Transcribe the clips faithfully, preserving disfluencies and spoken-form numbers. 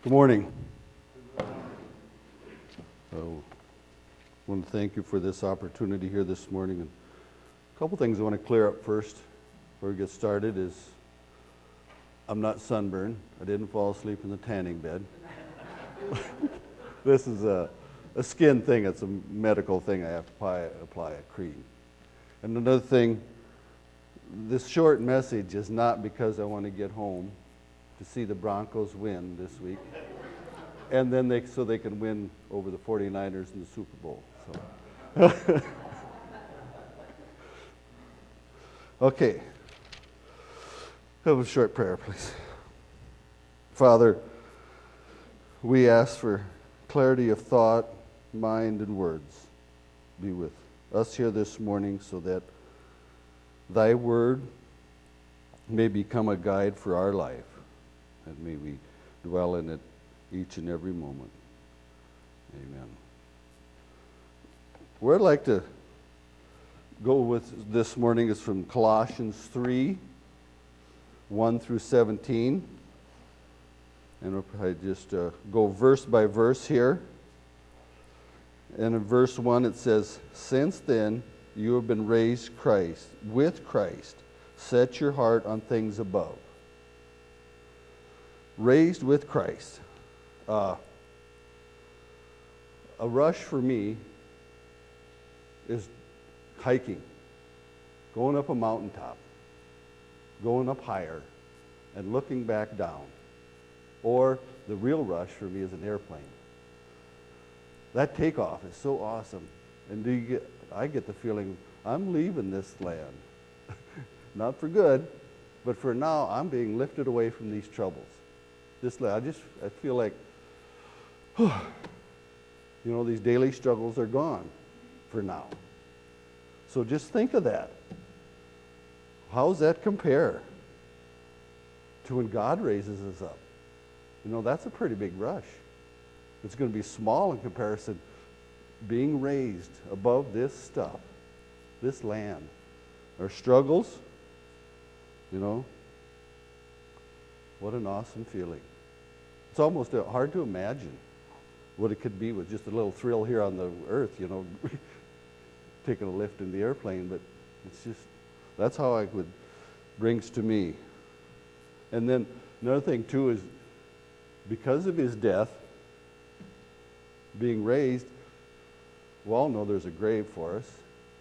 Good morning. I want to thank you for this opportunity here this morning. And a couple things I want to clear up first before we get started is I'm not sunburned. I didn't fall asleep in the tanning bed. This is a, a skin thing. It's a medical thing. I have to apply, apply a cream. And another thing, this short message is not because I want to get home to see the Broncos win this week, and then they so they can win over the forty-niners in the Super Bowl. So. Okay. Have a short prayer, please. Father, we ask for clarity of thought, mind, and words. Be with us here this morning so that thy word may become a guide for our life, and may we dwell in it each and every moment. Amen. Where I'd like to go with this morning is from Colossians three, one through seventeen. And I just uh, go verse by verse here. And in verse one it says, "Since then you have been raised Christ with Christ. Set your heart on things above." Raised with Christ. Uh, a rush for me is hiking, going up a mountaintop, going up higher, and looking back down. Or the real rush for me is an airplane. That takeoff is so awesome. And do you get, I get the feeling I'm leaving this land. Not for good, but for now I'm being lifted away from these troubles. This land, I just I feel like, you know, these daily struggles are gone for now. So just think of that. How does that compare to when God raises us up? You know, that's a pretty big rush. It's going to be small in comparison, being raised above this stuff, this land. Our struggles, you know, what an awesome feeling. It's almost hard to imagine what it could be with just a little thrill here on the earth, you know, taking a lift in the airplane, but it's just, that's how it would, brings to me. And then another thing too is, because of his death, being raised, we all know there's a grave for us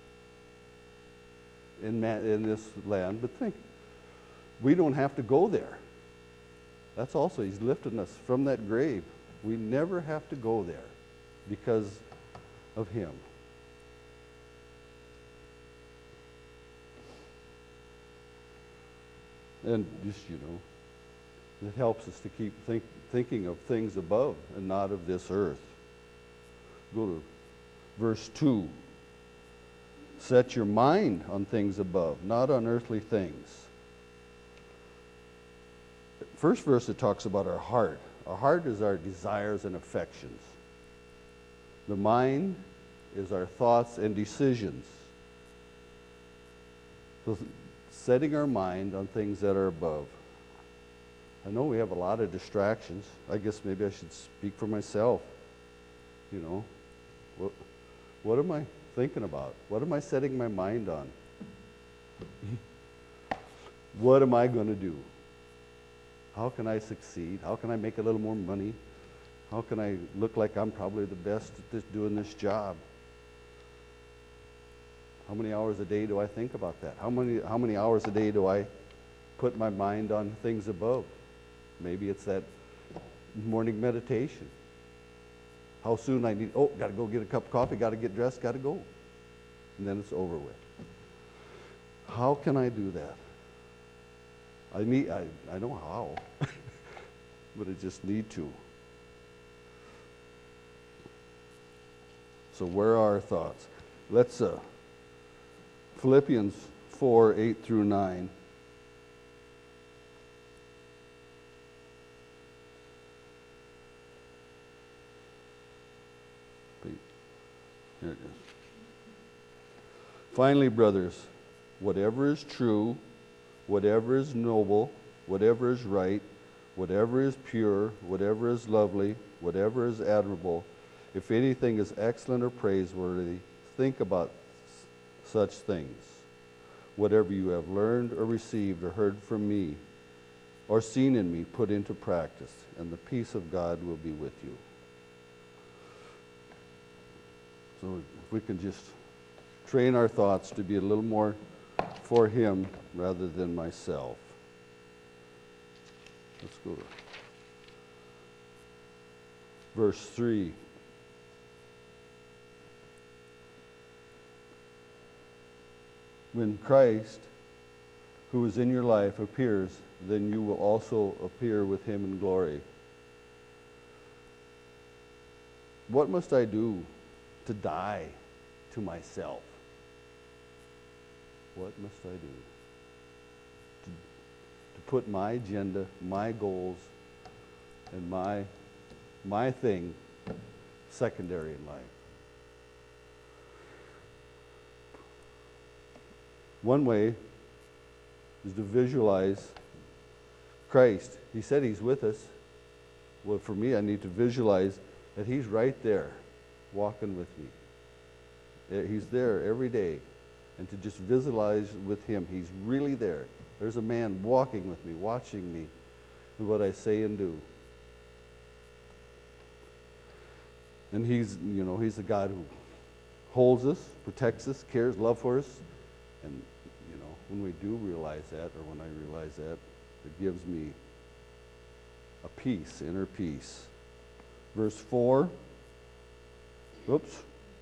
in, man, in this land, but think, we don't have to go there. That's also, he's lifting us from that grave. We never have to go there because of him. And just, you know, it helps us to keep think, thinking of things above and not of this earth. Go to verse two. Set your mind on things above, not on earthly things. First verse, it talks about our heart. Our heart is our desires and affections. The mind is our thoughts and decisions. So setting our mind on things that are above. I know we have a lot of distractions. I guess maybe I should speak for myself. You know, what, what am I thinking about? What am I setting my mind on? What am I going to do? How can I succeed? How can I make a little more money? How can I look like I'm probably the best at this, doing this job? How many hours a day do I think about that? How many, how many hours a day do I put my mind on things above? Maybe it's that morning meditation. How soon I need, oh, got to go get a cup of coffee, got to get dressed, got to go. And then it's over with. How can I do that? I need, I, I know how, but I just need to. So where are our thoughts? Let's, uh, Philippians four, eight through nine. Here it is. Finally, brothers, whatever is true, whatever is noble, whatever is right, whatever is pure, whatever is lovely, whatever is admirable, if anything is excellent or praiseworthy, think about s- such things. Whatever you have learned or received or heard from me or seen in me, put into practice, and the peace of God will be with you. So if we can just train our thoughts to be a little more for him rather than myself. Let's go to verse three. When Christ, who is in your life, appears, then you will also appear with him in glory. What must I do to die to myself? What must I do? To, to put my agenda, my goals, and my, my thing secondary in life. One way is to visualize Christ. He said he's with us. Well, for me, I need to visualize that he's right there walking with me. He's there every day. And to just visualize with him, he's really there. There's a man walking with me, watching me, and what I say and do. And he's, you know, he's the God who holds us, protects us, cares, love for us. And, you know, when we do realize that, or when I realize that, it gives me a peace, inner peace. Verse four. Oops.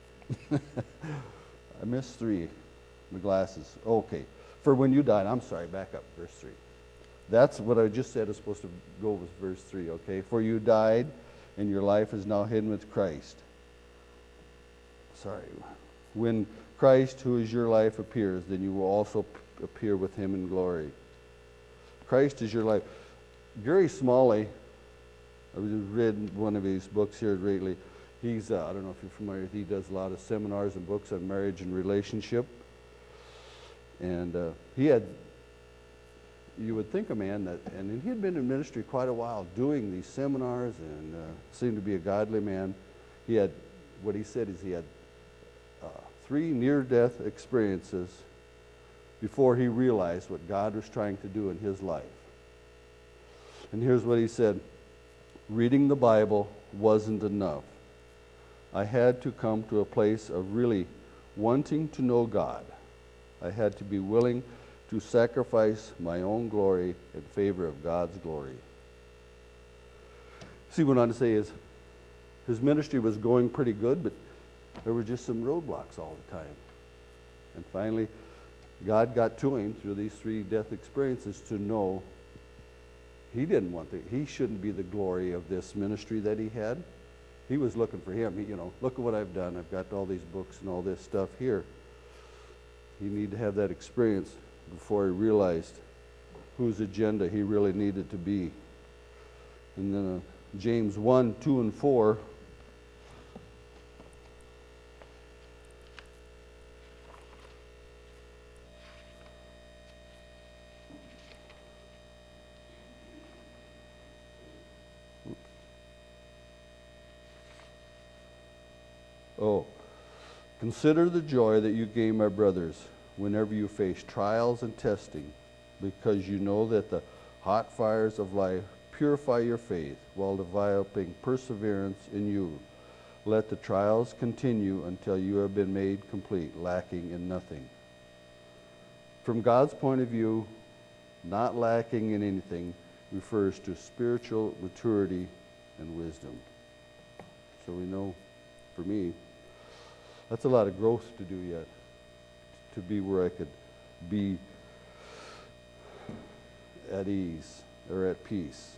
I missed three. My glasses. Okay. For when you died, I'm sorry, back up, verse three. That's what I just said is supposed to go with verse three, okay? For you died, and your life is now hidden with Christ. Sorry. When Christ, who is your life, appears, then you will also p- appear with him in glory. Christ is your life. Gary Smalley, I read one of his books here lately. He's, uh, I don't know if you're familiar, he does a lot of seminars and books on marriage and relationship. And uh, he had, you would think a man that, and he had been in ministry quite a while doing these seminars and uh, seemed to be a godly man. He had, what he said is he had uh, three near-death experiences before he realized what God was trying to do in his life. And here's what he said: reading the Bible wasn't enough. I had to come to a place of really wanting to know God. I had to be willing to sacrifice my own glory in favor of God's glory. See, what I want to say is, his ministry was going pretty good, but there were just some roadblocks all the time. And finally, God got to him through these three death experiences to know he didn't want the, he shouldn't be the glory of this ministry that he had. He was looking for him. He, you know, look at what I've done. I've got all these books and all this stuff here. He needed to have that experience before he realized whose agenda he really needed to be. And then uh, James one, two, and four. Oh, consider the joy that you gain, my brothers, whenever you face trials and testing, because you know that the hot fires of life purify your faith while developing perseverance in you. Let the trials continue until you have been made complete, lacking in nothing. From God's point of view, not lacking in anything refers to spiritual maturity and wisdom. So we know, for me, that's a lot of growth to do yet, to be where I could be at ease or at peace.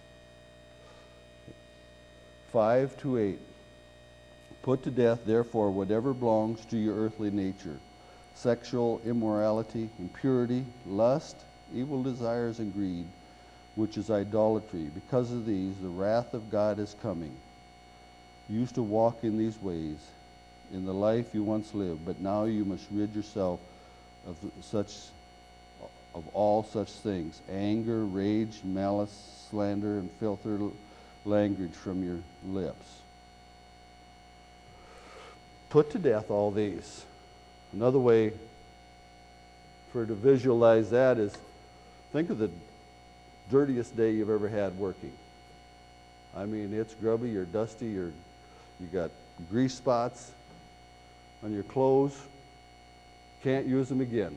Five to eight. Put to death, therefore, whatever belongs to your earthly nature: sexual immorality, impurity, lust, evil desires, and greed, which is idolatry. Because of these, the wrath of God is coming. You used to walk in these ways in the life you once lived, but now you must rid yourself of such of all such things, anger, rage, malice, slander, and filthy language from your lips. Put to death all these. Another way for to visualize that is, think of the dirtiest day you've ever had working. I mean, it's grubby, you're dusty, you're, you got grease spots on your clothes, can't use them again.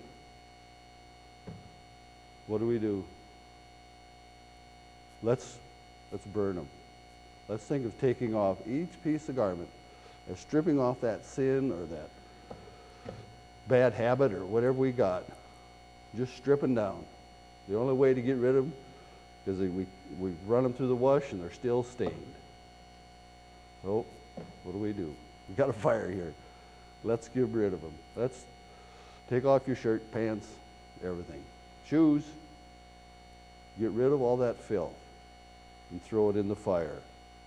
What do we do? Let's, let's burn them. Let's think of taking off each piece of garment and stripping off that sin or that bad habit or whatever we got. Just stripping down. The only way to get rid of them is that we, we run them through the wash and they're still stained. So, what do we do? We got a fire here. Let's get rid of them. Let's take off your shirt, pants, everything. Shoes. Get rid of all that filth and throw it in the fire.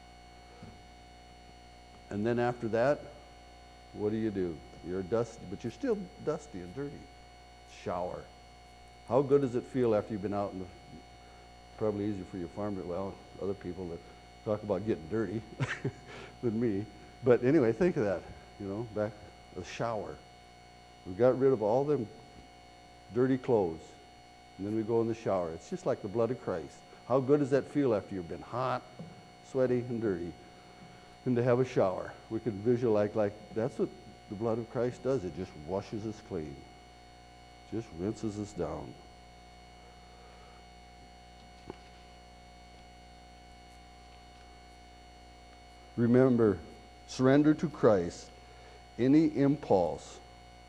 And then after that, what do you do? You're dusty, but you're still dusty and dirty. Shower. How good does it feel after you've been out in the, probably easier for your farmer, well, other people that talk about getting dirty than me. But anyway, think of that, you know, back, a shower. We got rid of all them dirty clothes, and then we go in the shower. It's just like the blood of Christ. How good does that feel after you've been hot, sweaty, and dirty? And to have a shower. We can visualize like that's what the blood of Christ does. It just washes us clean. Just rinses us down. Remember, surrender to Christ any impulse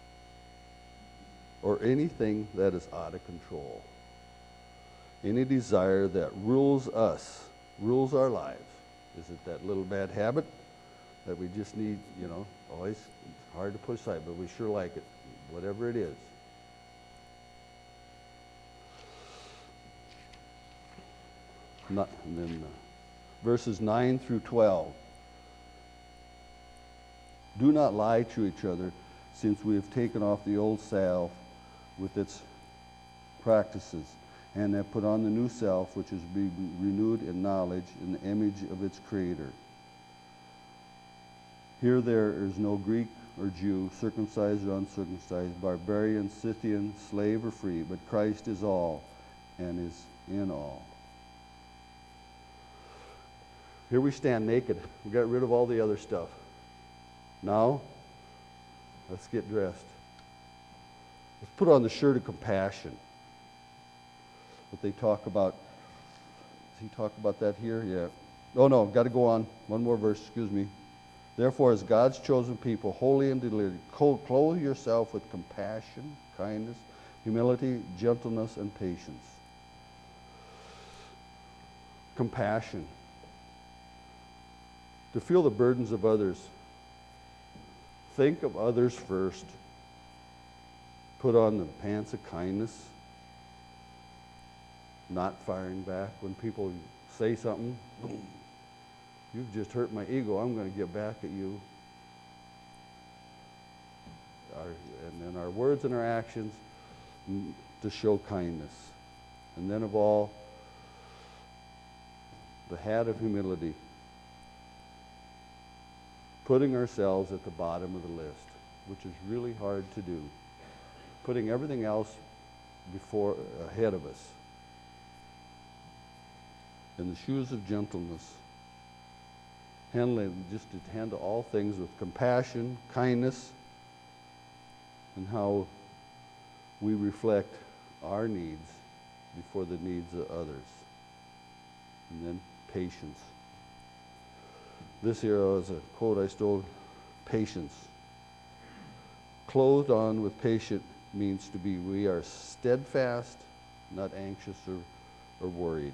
or anything that is out of control. Any desire that rules us, rules our lives. Is it that little bad habit that we just need, you know, always hard to put aside, but we sure like it, whatever it is. Not, and then uh, verses nine through twelve. Do not lie to each other, since we have taken off the old self with its practices, and have put on the new self, which is being renewed in knowledge in the image of its creator. Here there is no Greek or Jew, circumcised or uncircumcised, barbarian, Scythian, slave or free, but Christ is all and is in all. Here we stand naked. We got rid of all the other stuff. Now, let's get dressed. Let's put on the shirt of compassion. What they talk about. Does he talk about that here? Yeah. Oh no, got to go on. One more verse, excuse me. Therefore, as God's chosen people, holy and delivered, clothe yourself with compassion, kindness, humility, gentleness, and patience. Compassion. To feel the burdens of others. Think of others first. Put on the pants of kindness. Not firing back when people say something. Boom. You've just hurt my ego. I'm going to get back at you. Our, and then our words and our actions to show kindness. And then of all, the hat of humility. Putting ourselves at the bottom of the list, which is really hard to do. Putting everything else before, ahead of us. In the shoes of gentleness. Handling, just to handle all things with compassion, kindness, and how we reflect our needs before the needs of others. And then patience. This here is a quote I stole. Patience. Clothed on with patience means to be, we are steadfast, not anxious or, or worried.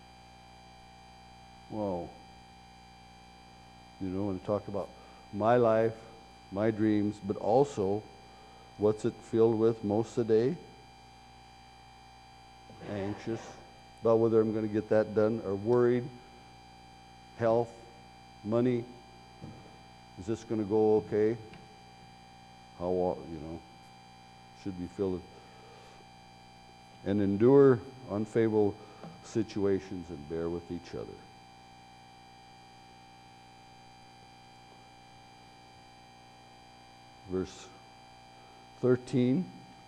Whoa. You know, when I talk about my life, my dreams, but also what's it filled with most of the day? Anxious about whether I'm going to get that done, or worried. Health, money. Is this going to go okay? How, you know, should be filled with and endure unfavorable situations and bear with each other. Verse thirteen.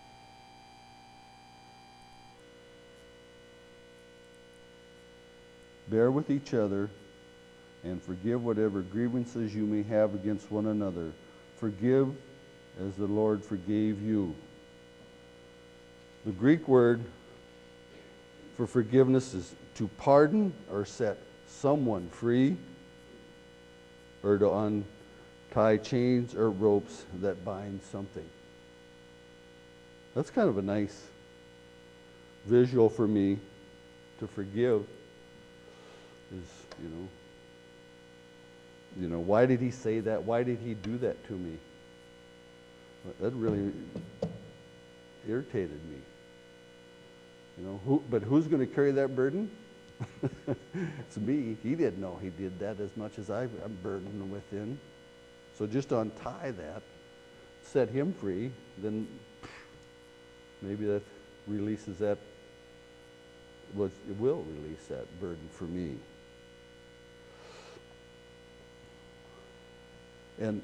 Bear with each other and forgive whatever grievances you may have against one another. Forgive as the Lord forgave you. The Greek word for forgiveness is to pardon or set someone free, or to untie chains or ropes that bind something. That's kind of a nice visual for me. To forgive is, you know, you know, why did he say that? Why did he do that to me? That really irritated me. You know, who, but who's going to carry that burden? It's me. He didn't know he did that as much as I, I'm burdened within. So just to untie that, set him free, then maybe that releases that, well, it will release that burden for me. And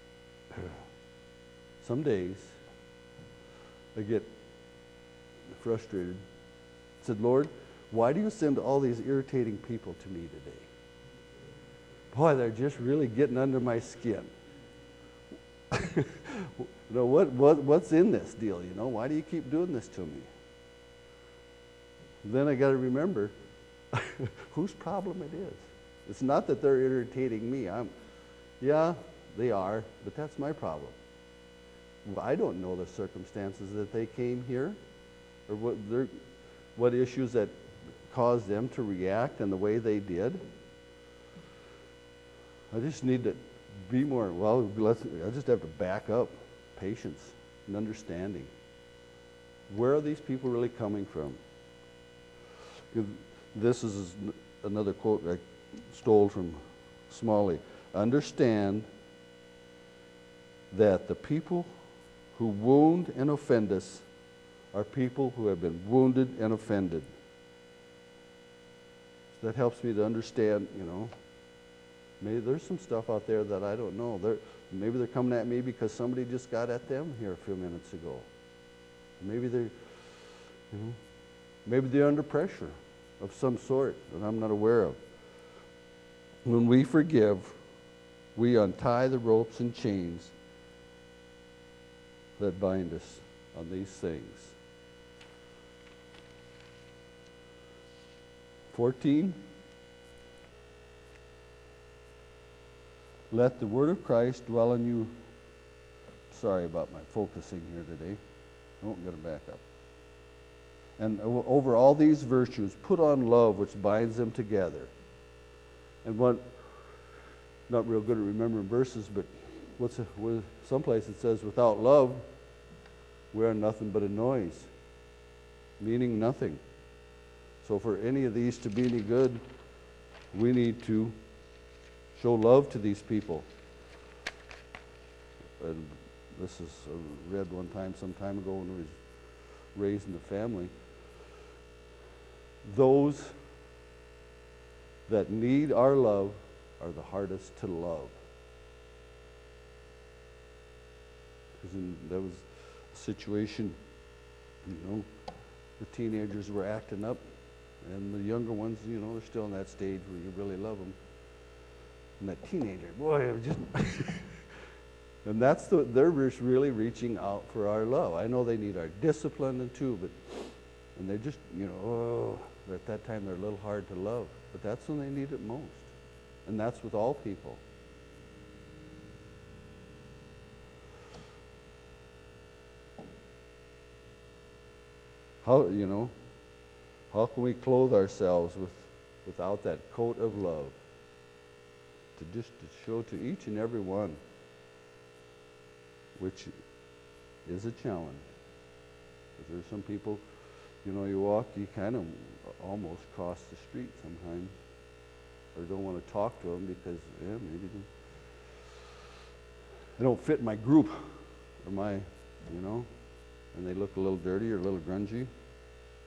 some days I get frustrated. I said, Lord, why do you send all these irritating people to me today? Boy, they're just really getting under my skin. You know, what, what, what's in this deal, you know? Why do you keep doing this to me? Then I got to remember whose problem it is. It's not that they're irritating me. I'm, yeah, they are, but that's my problem. I don't know the circumstances that they came here, or what their, what issues that caused them to react in the way they did. I just need to be more, well, let's, I just have to back up patience and understanding. Where are these people really coming from? This is another quote I stole from Smalley. Understand that the people who wound and offend us are people who have been wounded and offended. So that helps me to understand, you know, maybe there's some stuff out there that I don't know. They're, maybe they're coming at me because somebody just got at them here a few minutes ago. Maybe they're, you know, maybe they're under pressure of some sort that I'm not aware of. When we forgive, we untie the ropes and chains that bind us on these things. fourteen. Let the word of Christ dwell in you. Sorry about my focusing here today. I won't get it back up. And over all these virtues, put on love, which binds them together. And what, not real good at remembering verses, but what's a, what, someplace it says, without love, we are nothing but a noise, meaning nothing. So for any of these to be any good, we need to show love to these people. And this is I read one time, some time ago when I was raised in the family. Those that need our love are the hardest to love. Because there was a situation, you know, the teenagers were acting up, and the younger ones, you know, they're still in that stage where you really love them. And that teenager, boy, it was just... And that's the, they're just really reaching out for our love. I know they need our discipline and too, but, and they're just, you know, oh, at that time they're a little hard to love. But that's when they need it most. And that's with all people. How, you know, how can we clothe ourselves with, without that coat of love? To just to show to each and every one, which is a challenge. Because there's some people, you know, you walk, you kind of almost cross the street sometimes, or don't want to talk to them because, yeah, maybe they, they don't fit my group, or my, you know, and they look a little dirty or a little grungy.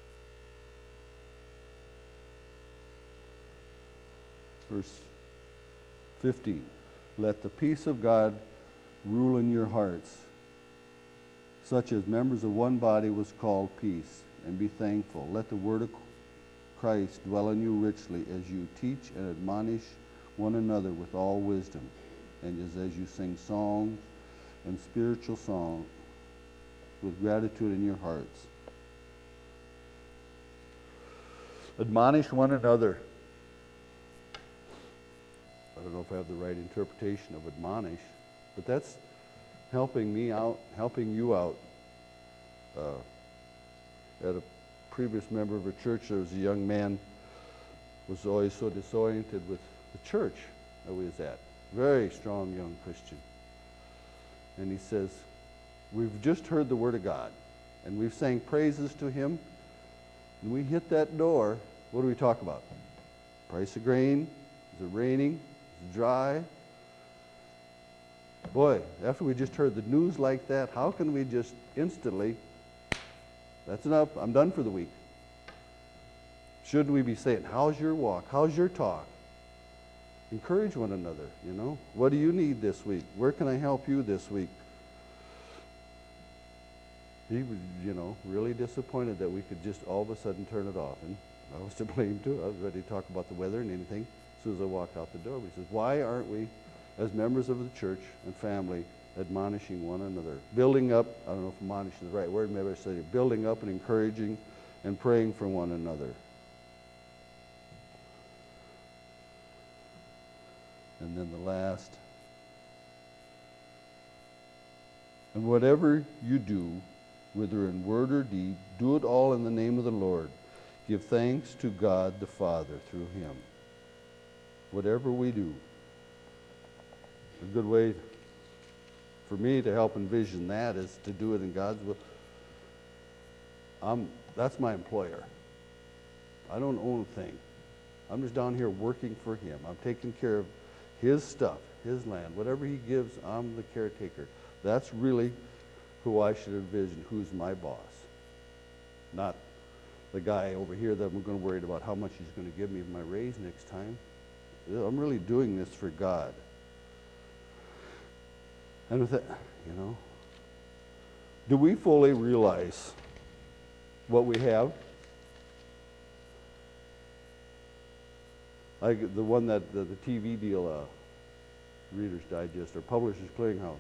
Verse fifteen. Let the peace of God rule in your hearts, such as members of one body was called peace, and be thankful. Let the word of Christ dwell in you richly as you teach and admonish one another with all wisdom, and as, as you sing songs and spiritual songs with gratitude in your hearts. Admonish one another. I don't know if I have the right interpretation of admonish, but that's helping me out, helping you out. Uh, at a previous member of a church, there was a young man who was always so disoriented with the church that we was at. Very strong young Christian. And he says, we've just heard the word of God, and we've sang praises to him, and we hit that door. What do we talk about? Price of grain? Is it raining? Is it dry? Boy, after we just heard the news like that, how can we just instantly, that's enough, I'm done for the week? Shouldn't we be saying, how's your walk? How's your talk? Encourage one another, you know. What do you need this week? Where can I help you this week? He was, you know, really disappointed that we could just all of a sudden turn it off. And I was to blame too. I was ready to talk about the weather and anything. As soon as I walked out the door, he says, why aren't we, as members of the church and family, admonishing one another? Building up, I don't know if admonish is the right word, maybe I said it, building up and encouraging and praying for one another. And then the last. And whatever you do, whether in word or deed, do it all in the name of the Lord. Give thanks to God the Father through him. Whatever we do. A good way for me to help envision that is to do it in God's will. I'm, that's my employer. I don't own a thing. I'm just down here working for him. I'm taking care of his stuff, his land. Whatever he gives, I'm the caretaker. That's really who I should envision, who's my boss. Not the guy over here that I'm going to worry about how much he's going to give me my raise next time. I'm really doing this for God. And with that, you know, do we fully realize what we have? Like the one that the, the T V deal, uh, Reader's Digest or Publishers Clearinghouse.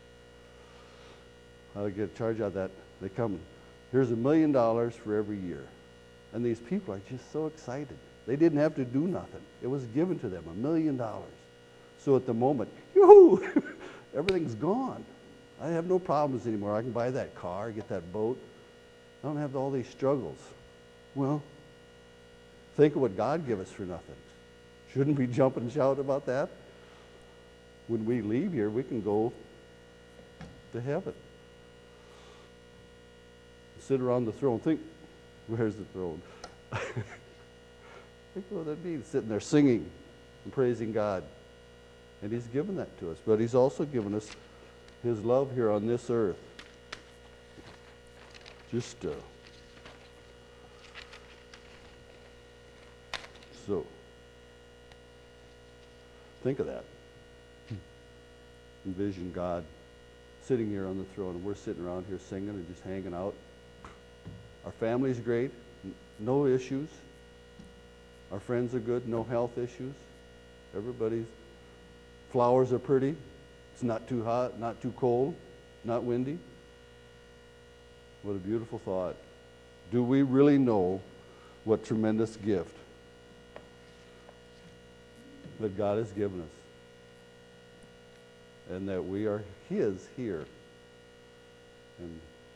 I get a charge out of that. They come, here's a million dollars for every year. And these people are just so excited. They didn't have to do nothing. It was given to them, a million dollars. So at the moment, yoo-hoo, everything's gone. I have no problems anymore. I can buy that car, get that boat. I don't have all these struggles. Well, think of what God gave us for nothing. Shouldn't we jump and shout about that? When we leave here, we can go to heaven. Sit around the throne. Think, where's the throne? Think what that means, sitting there singing and praising God. And he's given that to us. But he's also given us his love here on this earth. Just uh, so think of that. Envision God sitting here on the throne, and we're sitting around here singing and just hanging out. Our family's great, no issues. Our friends are good, no health issues. Everybody's, flowers are pretty. It's not too hot, not too cold, not windy. What a beautiful thought. Do we really know what tremendous gift that God has given us? And that we are his here. And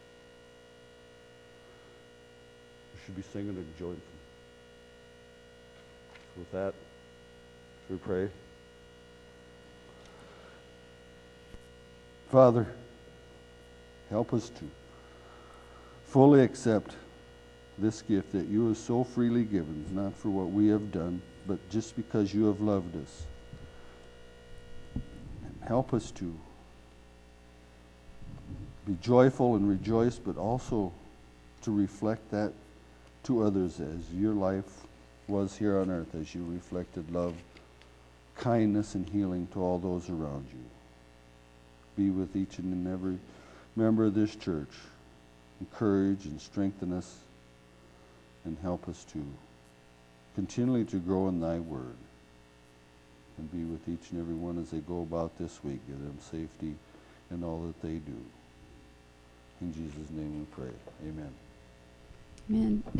we should be singing and joyful. So with that, should we pray? Father, help us to fully accept this gift that you have so freely given, not for what we have done, but just because you have loved us. Help us to be joyful and rejoice, but also to reflect that to others as your life was here on earth, as you reflected love kindness and healing to all those around you. Be with each and every member of this church. Encourage and strengthen us and help us to continually to grow in thy word. And be with each and every one as they go about this week. Give them safety in all that they do. In Jesus' name we pray. Amen. Amen.